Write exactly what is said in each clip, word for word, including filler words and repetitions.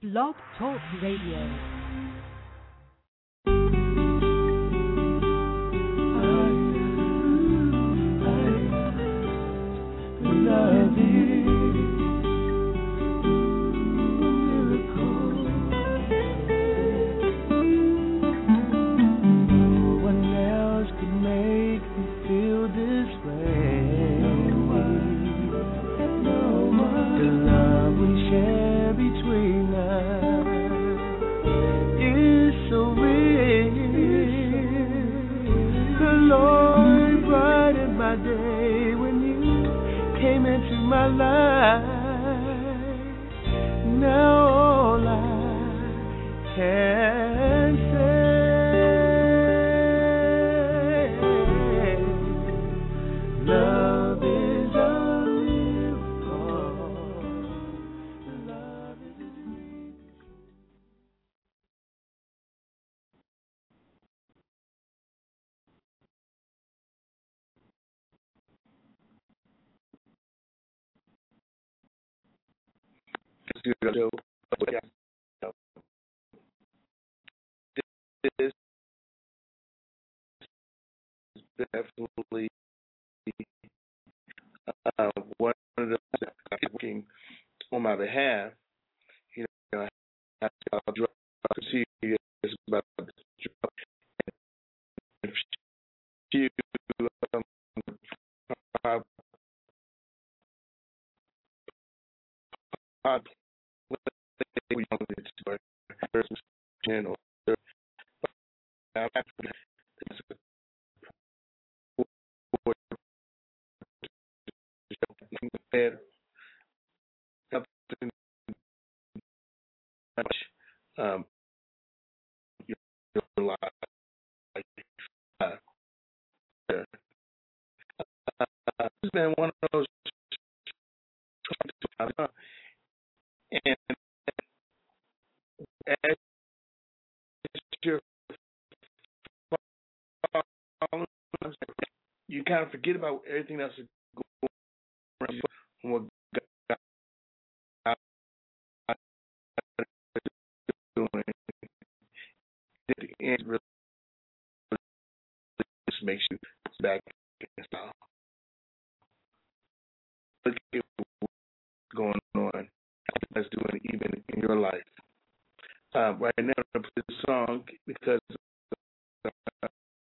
Blog Talk Radio. This is definitely uh, one of the things that is working on my behalf. You know, I have to drug see about the drug. If you um, uh, uh, we don't need to person channel. I have to something much um your, your life. Uh, uh, it's been one of those uh, and as you're following, you kind of forget about everything else that's going on. What God is doing at the end really just makes you back in style. Look at what's going on. That's doing even in your life. Uh, right now, I'm going to play this song because uh,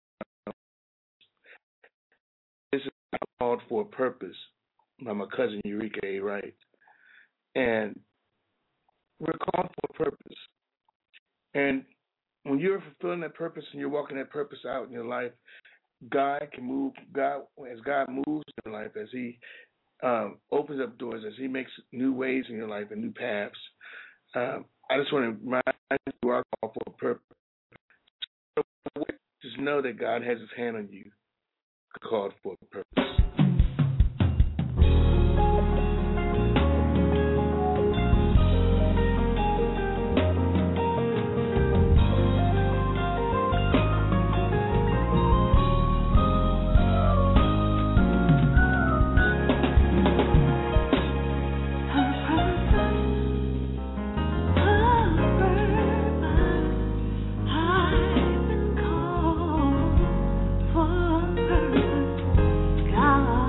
this is called For a Purpose by my cousin Eureka A. Wright. And we're called for a purpose. And when you're fulfilling that purpose and you're walking that purpose out in your life, God can move. God, as God moves in your life, as He um, opens up doors, as He makes new ways in your life and new paths. Um, I just want to remind you, you are called for a purpose. So just know that God has His hand on you, called for a purpose. God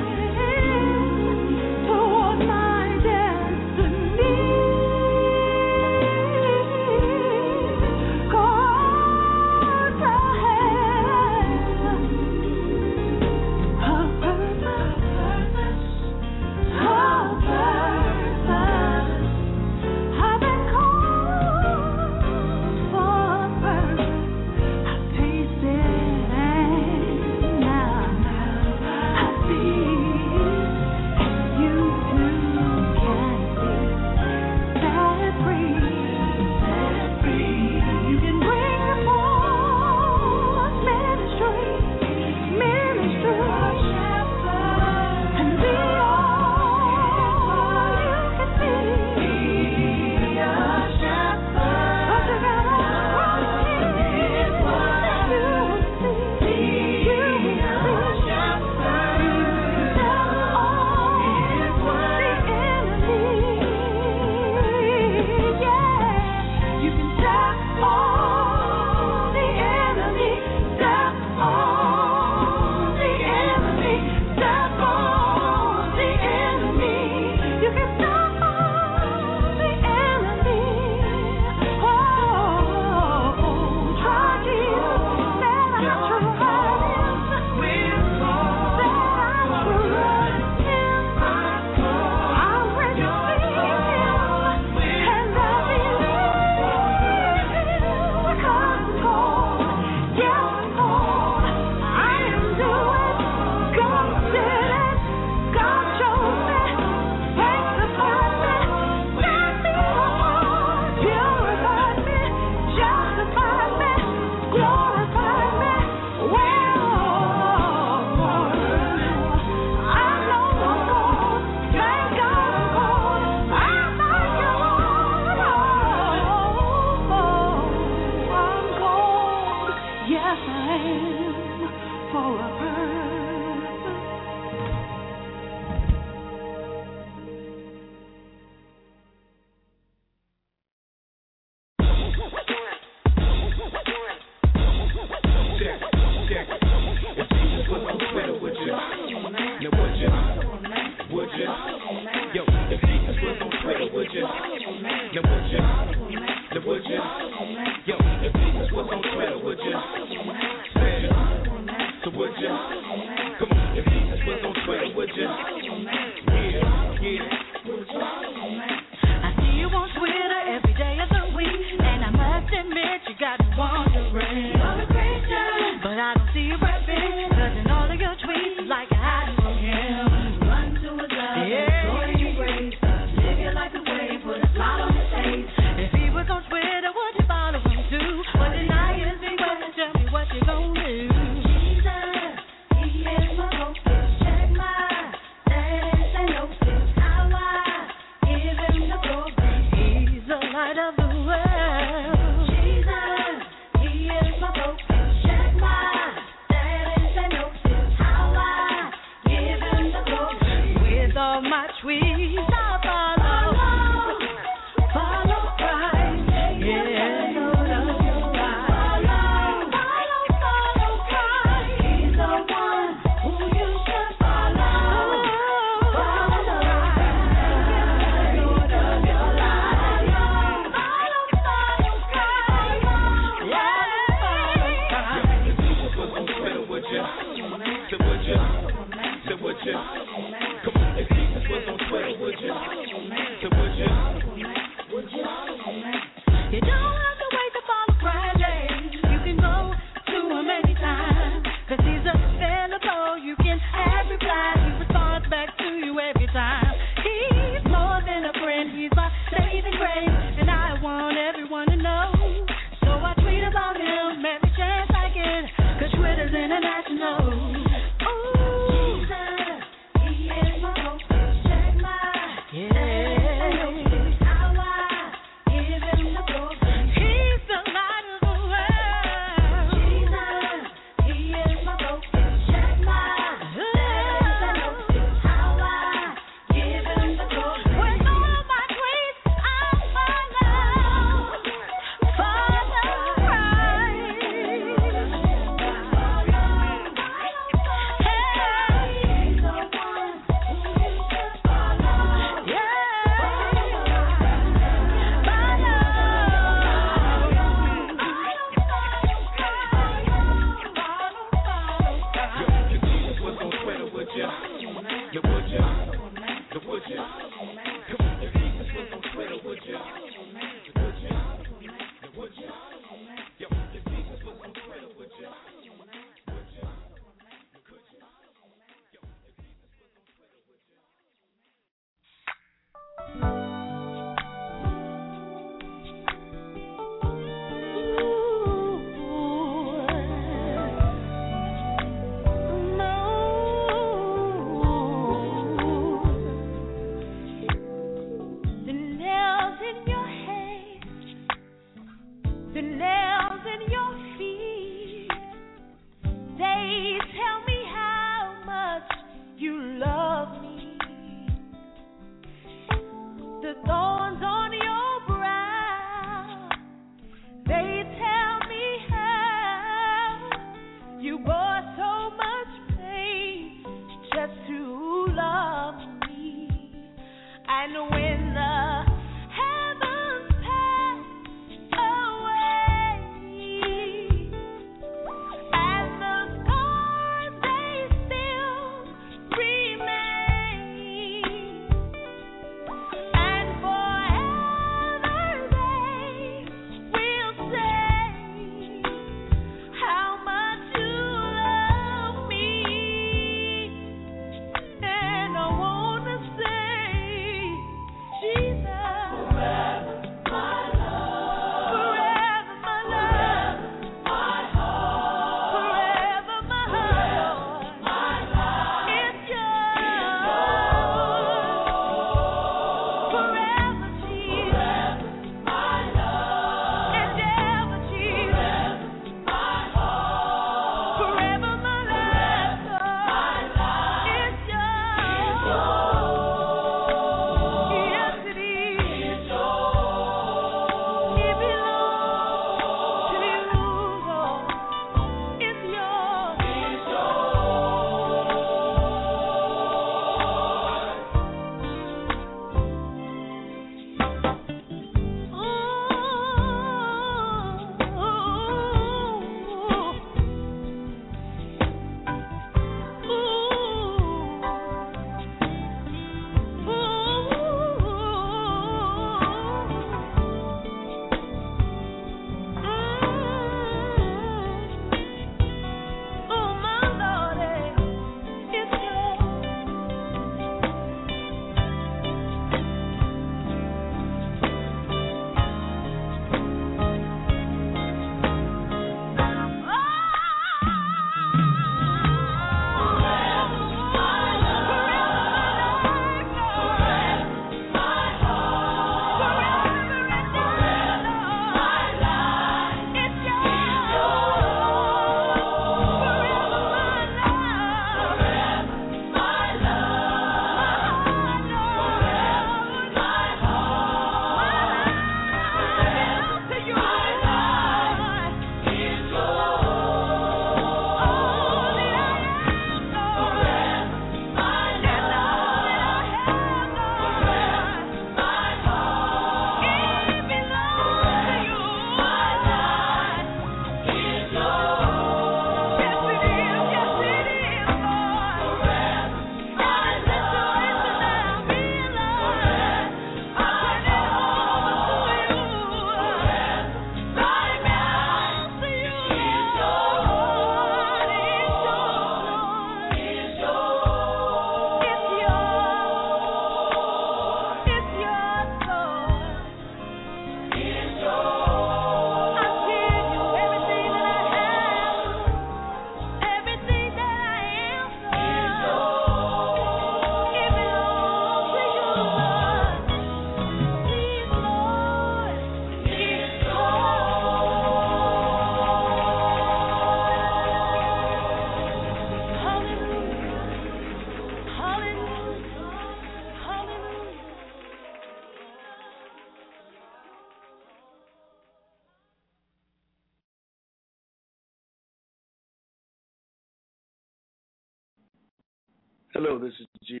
Hello, this is G.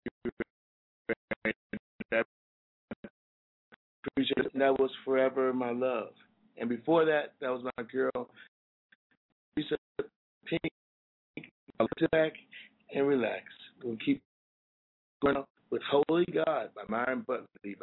I appreciate it. That was Forever My Love. And before that, that was my girl, Lisa Pink. I'll sit back and relax. We'll keep going on with Holy God by Myron Butler Levi.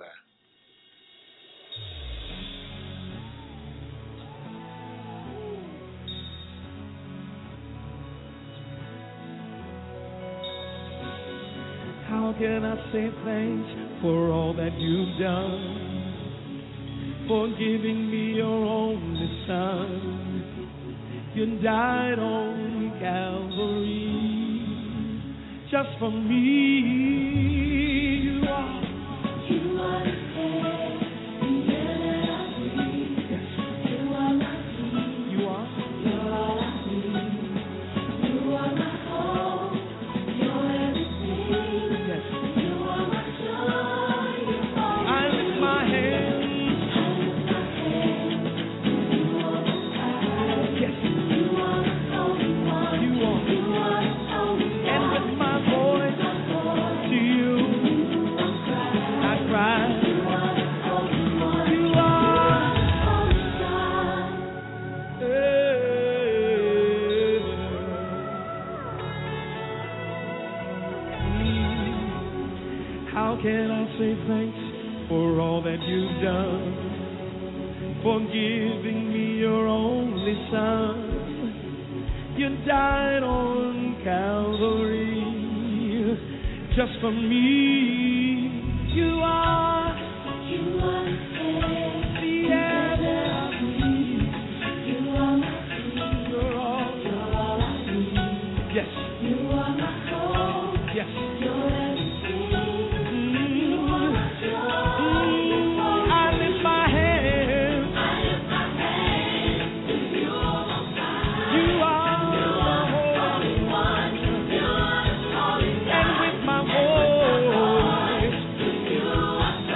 How can I say thanks for all that you've done? For giving me your only son. You died on Calvary just for me. You are, you are the air, the air that I breathe. Yes. You are my peace. You are. You're all I need. You are my hope. You're everything. Yes. You are my joy. You are. I lift my hands. How can I say thanks for all that you've done? For giving me your only son. You died on Calvary just for me. You are, you are the air that I breathe. You are my peace. You're all, you're all I need. Yes. You are my hope. Yes. You're everything. You are my joy. I lift my hands. I lift my hands to you, Most High. You are, you are the Holy One. You are the Holy One. And with my voice, to you I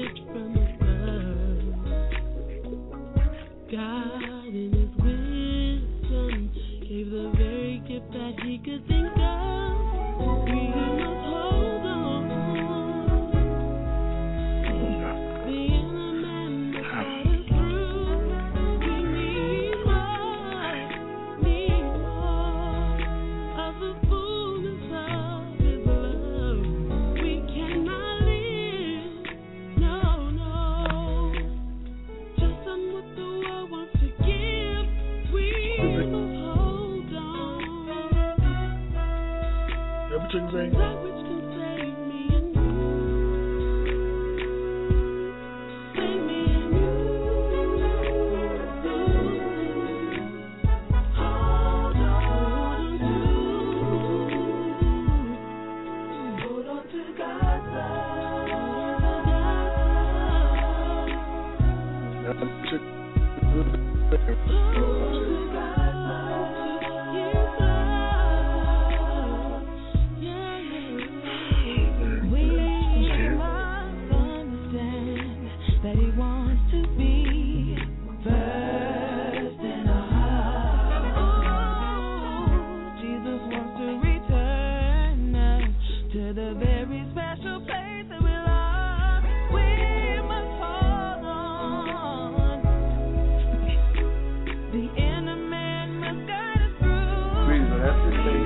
gift from above. God in His wisdom gave the very gift that He could think of. We must hold on. The inner man must let us through. We need more, need more of the fullness of His love. We cannot live, no, no, just on what the world wants to give. We must hold on. Everything's That which can save me and you. Save me and you. Hold on to. Hold on to God's love. That's it. Hold on to God's love. His love. Yeah, yeah. We must understand that He wants to be first in our hearts. Oh, Jesus wants to return us to the very special place that we love. We must hold on. The inner man must guide us through. Reason, that's the thing.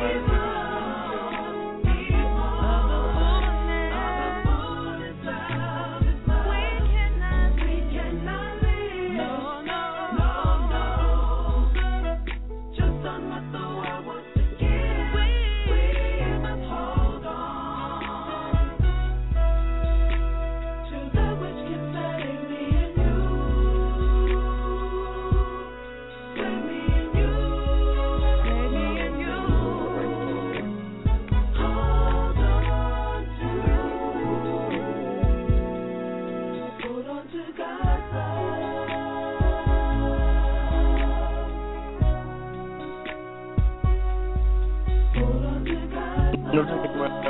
No, take it away.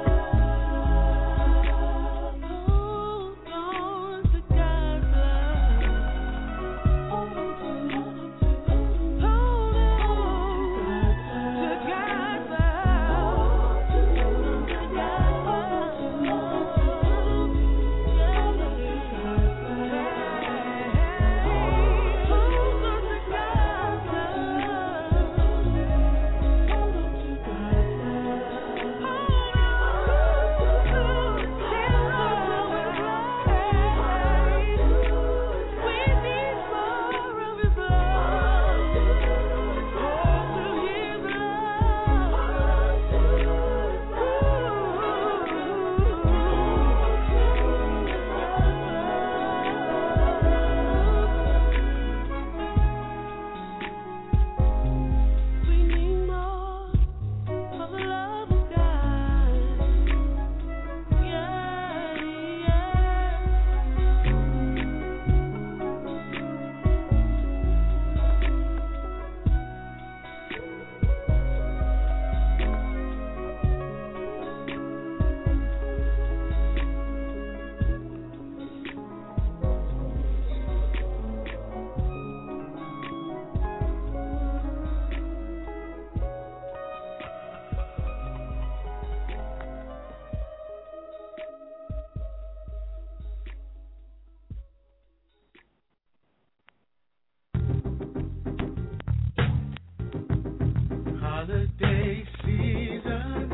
Holiday season.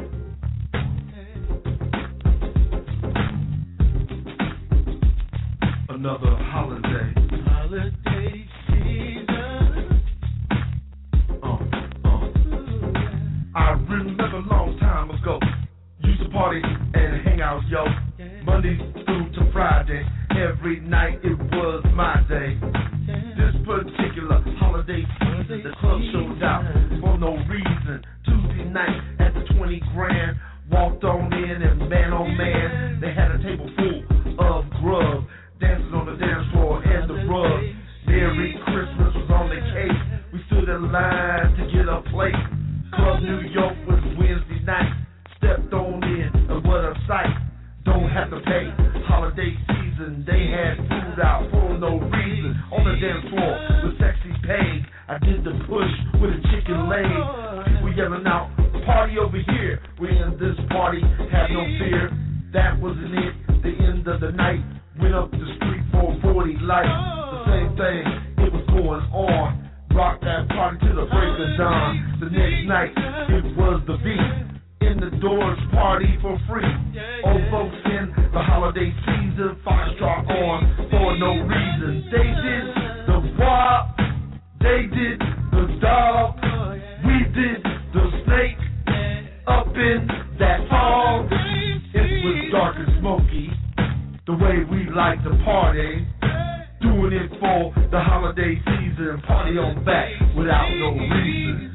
Another holiday. Holiday season. Uh, uh. I remember a long time ago. Used to party and hang out, yo. Monday through to Friday. Every night it was my day. This particular holiday season, the club showed out for no reason. Tuesday night at the twenty grand, walked on in and man oh man, they had a table full of grub, dancing on the dance floor and the rug. Merry Christmas was on the case. We stood in line to get a plate. Club New York was Wednesday night. Stepped on in, and what a sight. Don't have to pay. Holiday season season. They had food out for no reason. On the dance floor with sexy Peg, I did the push with a chicken leg. People yelling out, party over here. We in this party, have no fear. That wasn't it, the end of the night. Went up the street for a forty light. The same thing, it was going on. Rock that party to the break of dawn. The next night, it was the beat. In the doors, party for free. Old folks in the holiday season, Foxtrot on for no reason. They did the wop, they did the dog, we did the snake. Up in that fog, it was dark and smoky. The way we like to party, doing it for the holiday season. Party on back without no reason.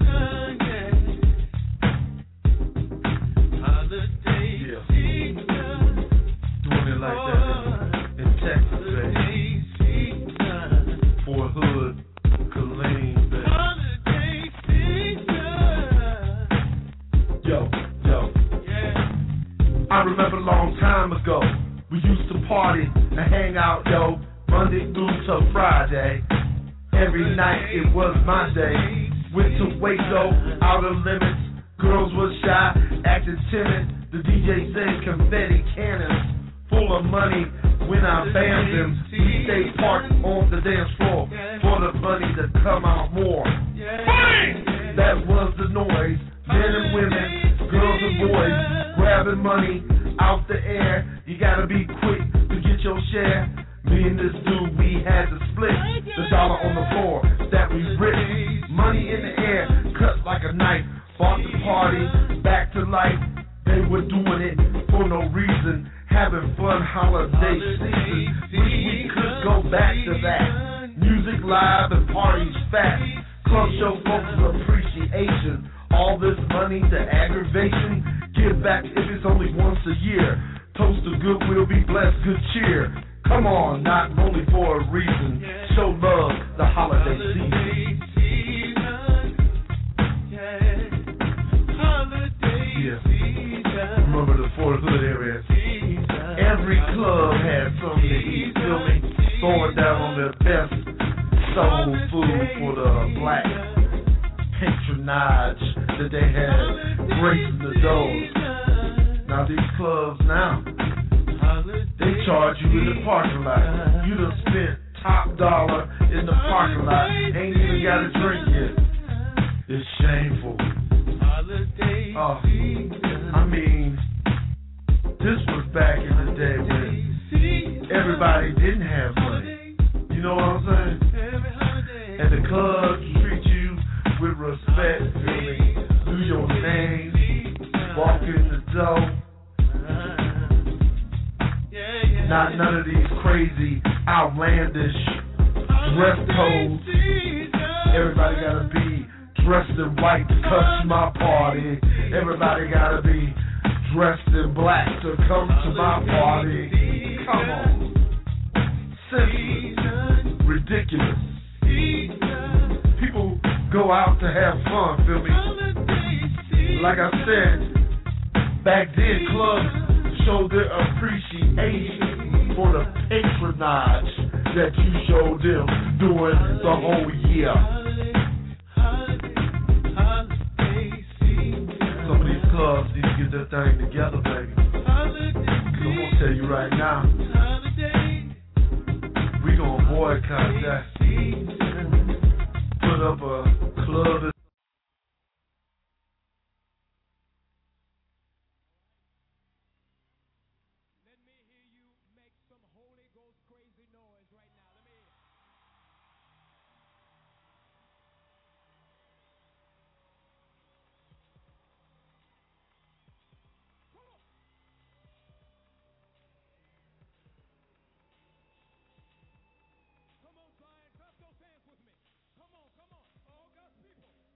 Like that in Texas, baby. Fort Hood, Killeen, baby. Yo, yo. I remember a long time ago, we used to party and hang out, yo, Monday through to Friday. Every night it was my day. Went to Waco, outer limits. Girls were shy, acted timid. The D J said confetti cannons. Full of money when I bammed them. We stayed parked on the dance floor for the money to come out more. Bang! That was the noise. Men and women, girls and boys, grabbing money out the air. You gotta be quick to get your share. Me and this dude, we had to split the dollar on the floor that we ripped. Money in the air, cut like a knife. Bought the party back to life. They were doing it for no reason. Having fun holiday season. Wish we could go back to that. Music live and parties fast. Club show folks appreciation. All this money to aggravation. Give back if it's only once a year. Toast to goodwill, be blessed, good cheer. Come on, not only for a reason. Show love the holiday season. Yeah. Remember the Fort Hood area. Every club had something to eat, feel me? Throwing down on their best soul food for the black patronage that they had gracing the doors. Now these clubs now, they charge you in the parking lot. You done spent top dollar in the parking lot, ain't even got a drink yet. It's shameful. Oh, I mean, this was back in the day when everybody didn't have money. You know what I'm saying? And the clubs treat you with respect, feel me? Do your name, walk in the door. Not none of these crazy, outlandish dress codes. Everybody gotta be dressed in white to touch my party. Everybody gotta be dressed in black to come to my party. Come on. Senseless. Ridiculous. People go out to have fun, feel me? Like I said, back then clubs showed their appreciation for the patronage that you showed them during the whole year. Some of these clubs need to get their thing together, baby. Cause I'm gonna tell you right now, we gonna boycott that. Put up a club. Come on, Zion, clap those hands with me. Come on, come on. All God's people.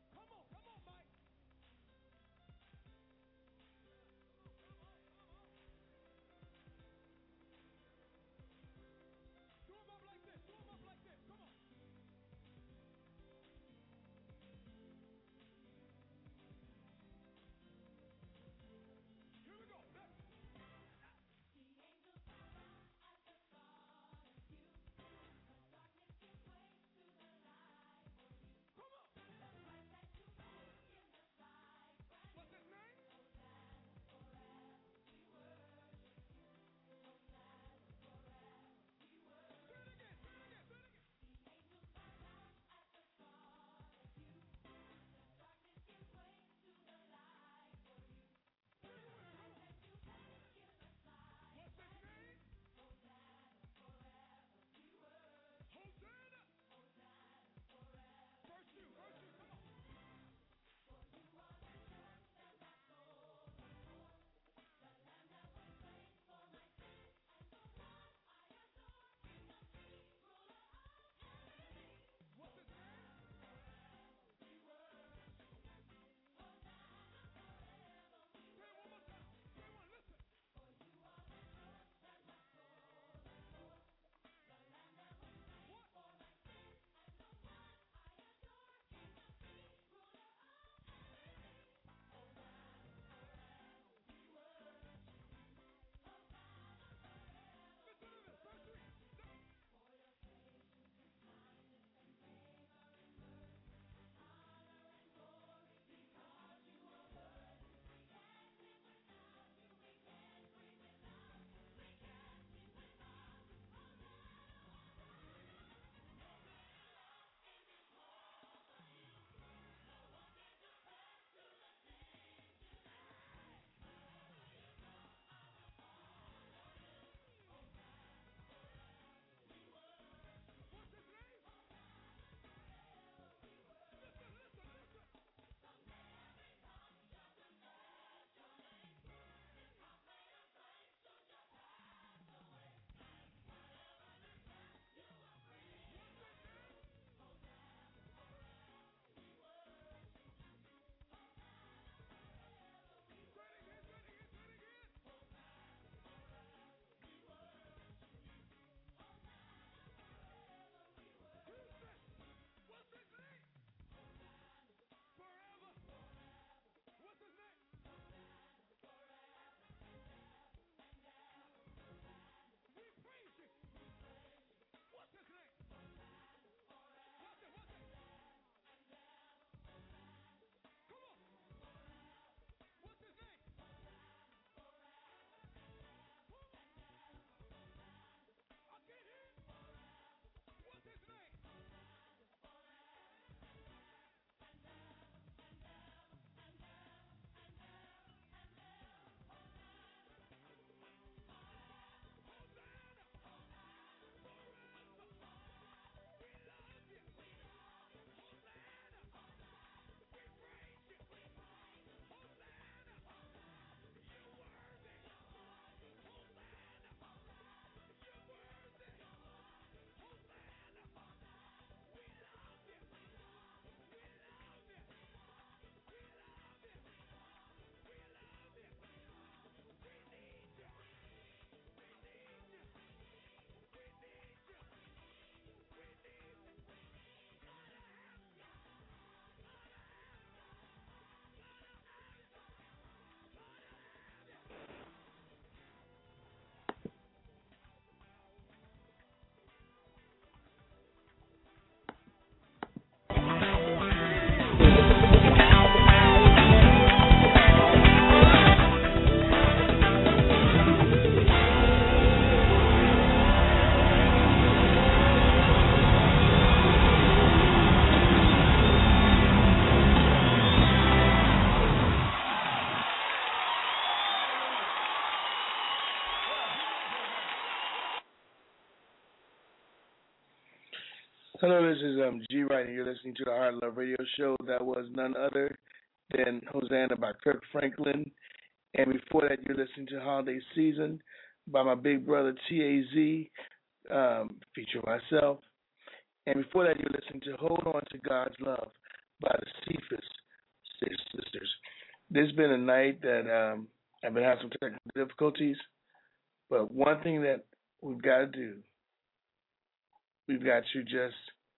Hello, this is um, G Wright, and you're listening to the Heart Love Radio Show. That was none other than Hosanna by Kirk Franklin. And before that, you're listening to Holiday Season by my big brother T A Z, um, featuring myself. And before that, you're listening to Hold On to God's Love by the Cephas Sisters. This has been a night that um, I've been having some technical difficulties, but one thing that we've got to do, we've got to just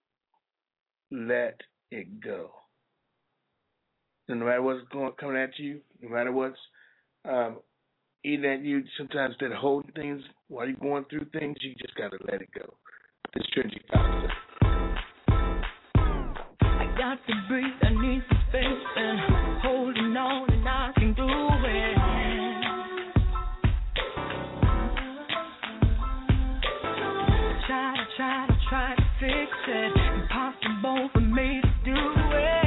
let it go. And no matter what's going, coming at you, no matter what's um, eating at you, sometimes instead of holding things while you're going through things, you just got to let it go. This Trinity concept. I got to breathe, I need some space, and holding on and I can do it. Try to, try to, try to fix it. Impossible for me to do it.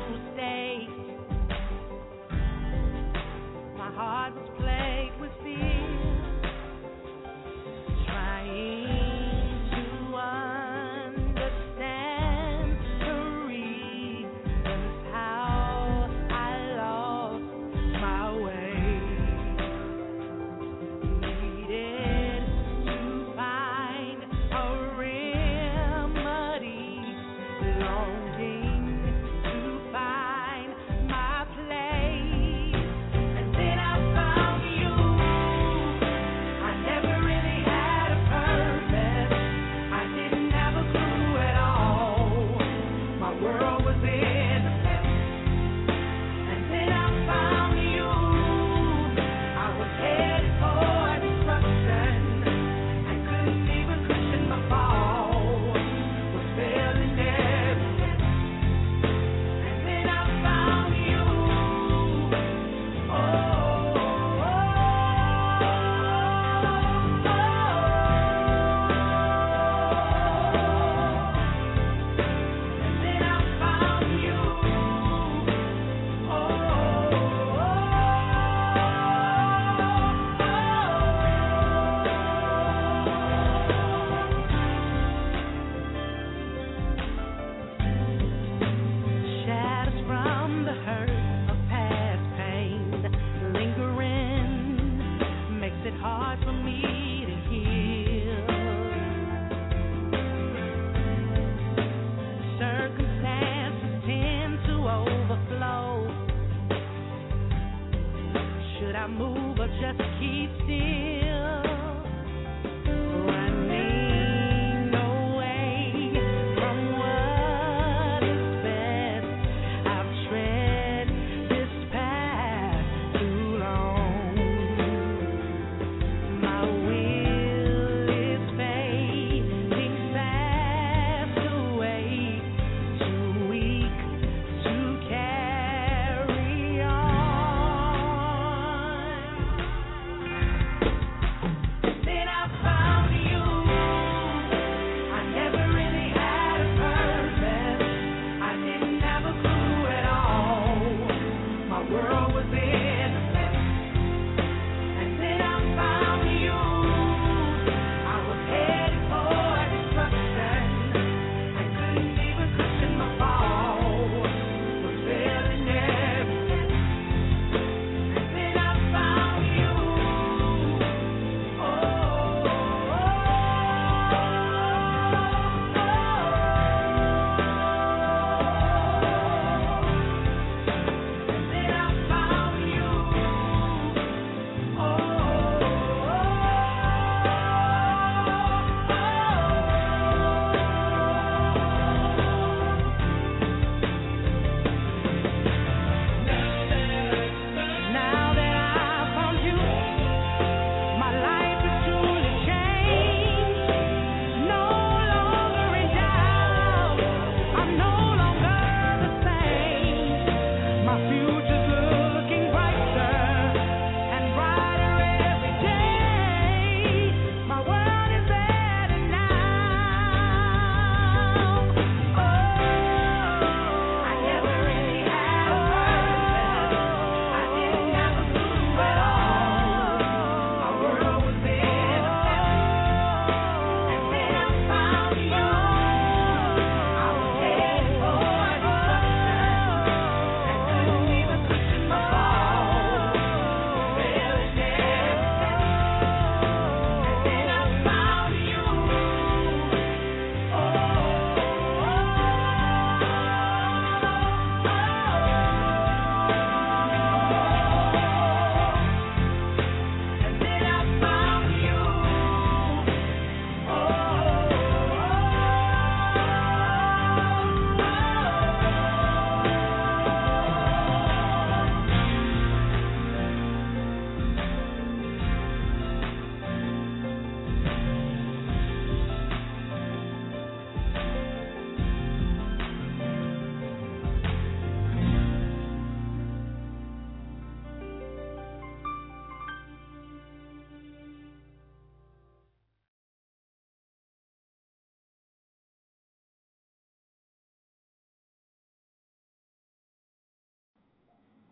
heart was plagued with fear.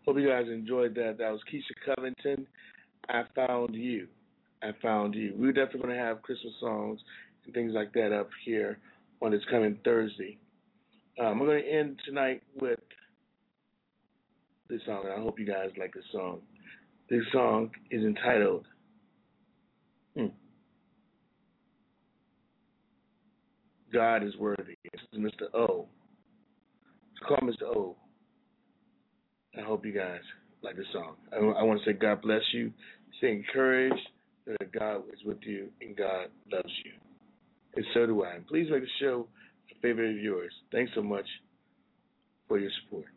Hope you guys enjoyed that. That was Keisha Covington. I Found You. I Found You. We're definitely going to have Christmas songs and things like that up here on this coming Thursday. Um, we're going to end tonight with this song, and I hope you guys like this song. This song is entitled hmm, God is Worthy. This is Mister O. It's called Mister O. I hope you guys like this song. I, I want to say God bless you. Stay encouraged that God is with you and God loves you. And so do I. And please make the show a favorite of yours. Thanks so much for your support.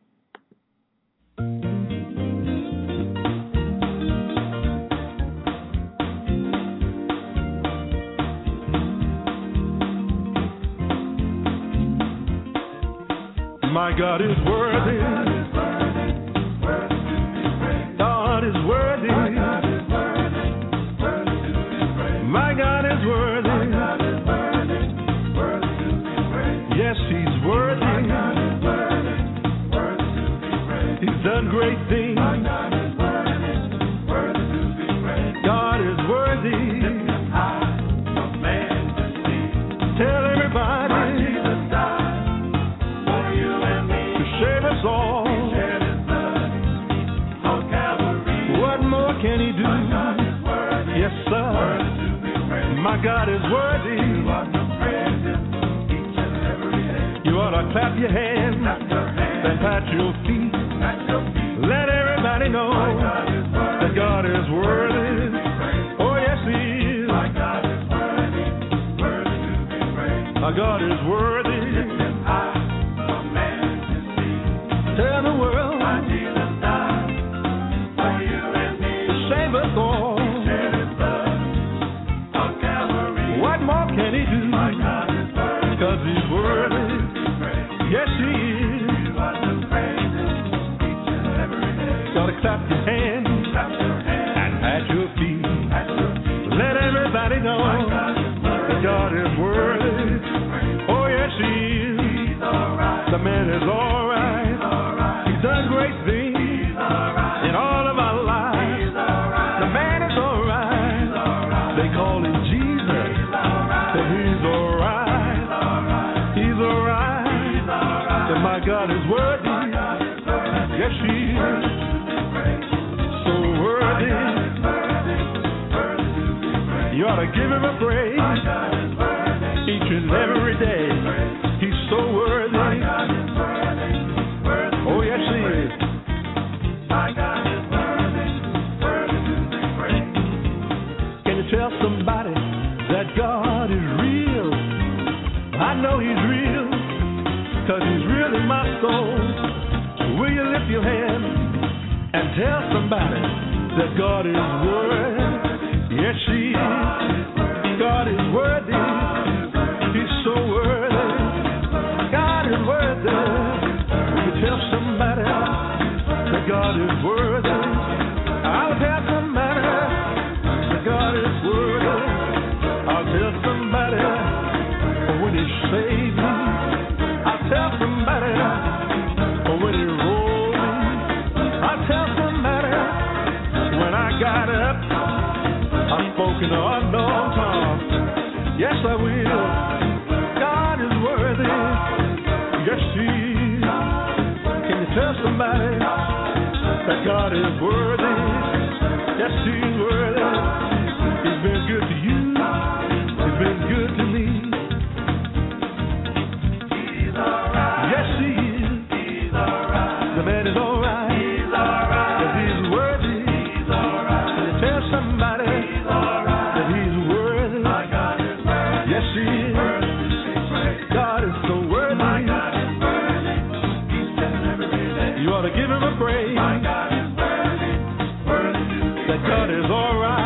My God is worthy. God is worthy. My God is worthy. Yes, He's worthy. He's done great things. God is worthy. Tell everybody to save us all. What more can He do? Yes, sir. My God is worthy. You ought to clap your hands and pat your feet. Let everybody know that God is worthy. Oh, yes, He is. Our God is worthy. Tell the world to save us all. What more can He do? Because He's worthy. Yes, He is. Gotta clap your hands and pat your feet. Let everybody know that God is worthy. Oh, yes, He is. The man is all right. He's done great things in all of our lives. The man is all right. They call Him Jesus. But He's all right. He's all right. And my God is worthy. Yes, He is. So worthy. You ought to give Him a praise each and every day. He's so worthy. Oh, yes, He is. Can you tell somebody that God is real? I know He's real, because He's real in my soul. Will you lift your hand and tell somebody that God is worthy? Yes, He is. God is worthy. He's so worthy. God is worthy. Will you tell somebody that God is worthy? I'll tell somebody that God is worthy. I'll tell somebody when He saved me. I'll tell somebody when He rolled me. I'll tell somebody when I got up. I spoke in the unknown tongue. Yes, I will. God is worthy. Yes, He is. Can you tell somebody that God is worthy? Yes, He's worthy. He's been good to you. He's been good to me. Yes, He is. The man is all right. Yes, He's worthy. Can you tell somebody that He's worthy? Yes, He is. God is so worthy. You ought to give Him a praise. That God is all right.